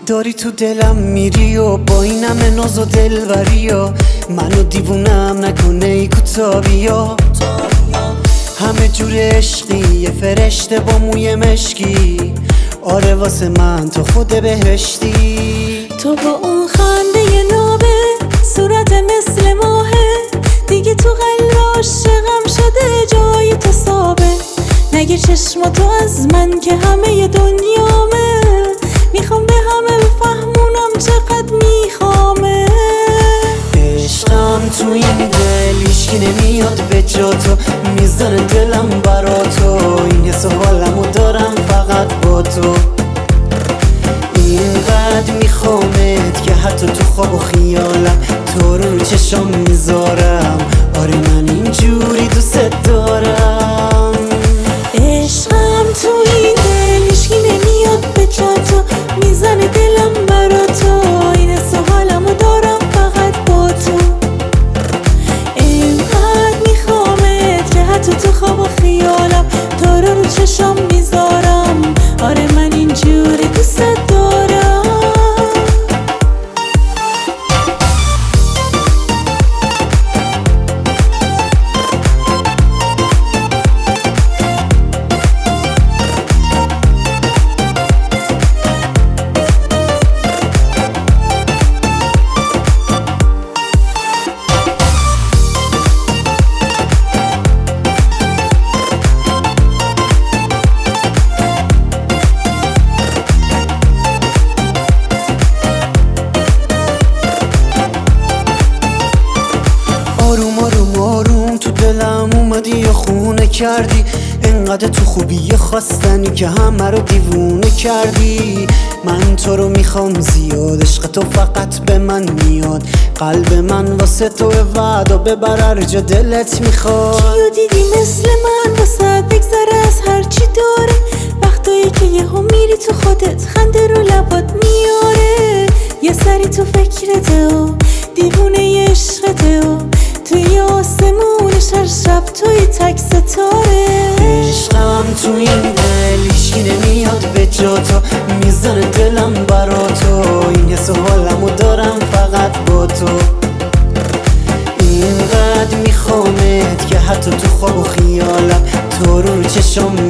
داری تو دلم میری و با این همه ناز و دلبری و منو دیوونم نکنه ای کتابی ها. همه جور عشقی یه فرشته با موی مشکی، آره واسه من تو خود بهشتی. تو با اون خنده نابه صورت مثل ماهه، دیگه تو قلب عاشقم شده جای تو ثابت. نگیر چشماتو از من که همه دنیامه، میخوام به همه بفهمونم چقدر میخوامه. عشقم تو این دل هیچکی نمیاد به جا تو، میزنه دلم برا تو، این حس و حالمو دارم فقط با تو. اینقدر میخوامت که حتی تو خواب و خیالم تو رو چشم میذارم، آره من اینجوری دوست دارم. عشقم تو این دل هیچکی نمیاد به جا تو، میزنه دلم برا تو، این حس و حالمو دارم فقط با تو. اینقدر میخوامت که حتی تو خواب و خیالم تو رو چشم میذارم، آره من اینجوری دوست دارم. آروم آروم آروم تو دلم اومدی یا خونه کردی، انقدر تو خوبی خواستنی که همه رو دیوونه کردی. من تو رو میخوام زیاد، عشق تو فقط به من میاد، قلب من واسه تو وعده ببر هر جا دلت میخواد. کیو دیدی مثل من واسه بگذره از هرچی داره، وقتایی که یهو میری تو خودت خنده رو لبات میاره، یه سری تو فکرته و دیوونه عشقته و توی آسمونش هر شب توی تک ستاره. عشقم تو این دل هیچکی نمیاد به جا تو، میزنه دلم برا تو، این حس و حالمو دارم فقط با تو. اینقدر میخوامت که حتی تو خواب و خیالم تو رو چشم